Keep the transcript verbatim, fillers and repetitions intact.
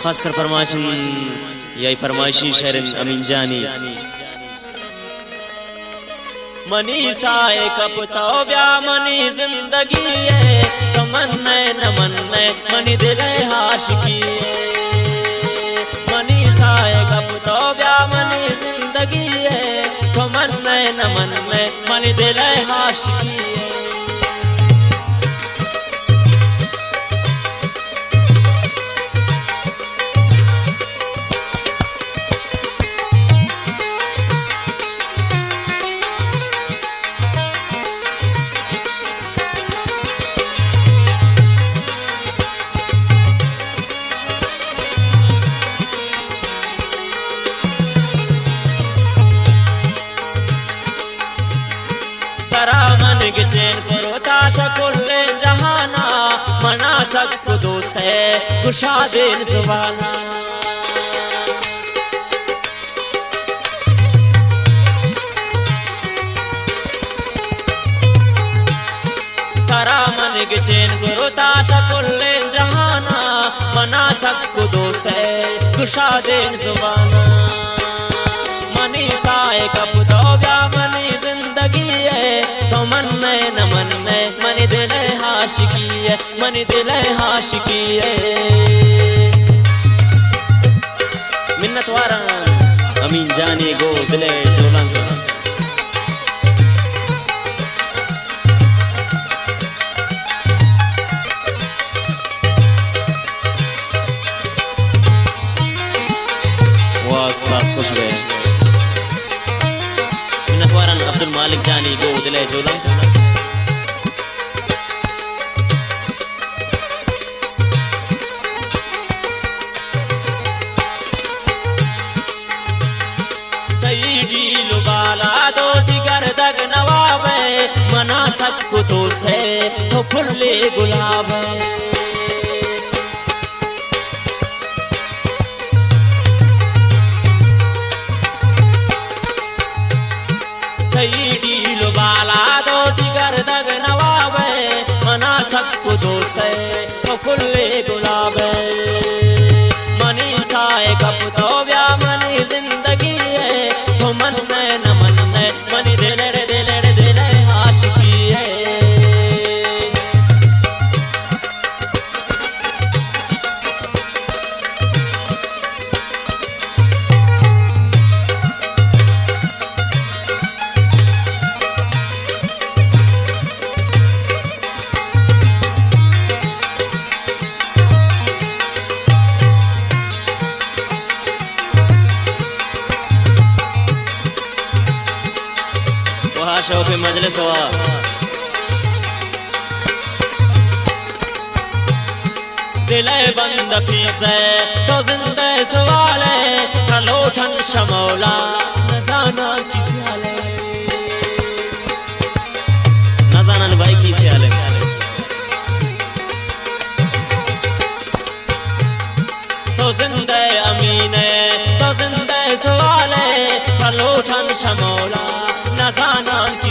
खासकर फरमाइशी यही फरमाइशी शहर अमीन जानी मनी साए कपता ब्या मनी जिंदगी है तमन्ने न मन्ने मनी दिल आशिकी मनी साए कपता ब्या मनी जिंदगी है तमन्ने न मन्ने मनी दिल आशिकी मन के चैन करो ताशा कुल्ले जहाना मना सक दोस्त है कुशादिन सुबाना तारा मन के चैन करो ताशा कुल्ले जहाना मना सक दोस्त है कुशादिन सुबाना मनी साए कब तो ब्या मनी जिंदगी है तो मन में न मन में मनी दिल आशिकी है मनी दिल आशिकी है मिन्नत वारा अमीन जानी गो दिले जोलंग वास्ता खुश गए अब्दुल मालिक जानी गो दिले जोला सईदी लुबाला दो जिगर दग नवाबे मना सक तो से तो फुल्ले गुलाब सईदी लुबाला दो जिगर दग नवाबे मना सक दोस्त है तो फुल्ले गुलाब मनी साए कप तो ब्या मनी जिंदगी है तो मन में न मन में मनी दिल रे दिल रे दिल आशिकी है शौक़ मजलिस हुआ दिले बंद पीसे तो जिंदे सवाले कलोठन शमौला न जाना किसी हाले न जाना भाई किसी हाले तो जिंदे अमीने तो जिंदे सवाले कलोठन शमौला न जाना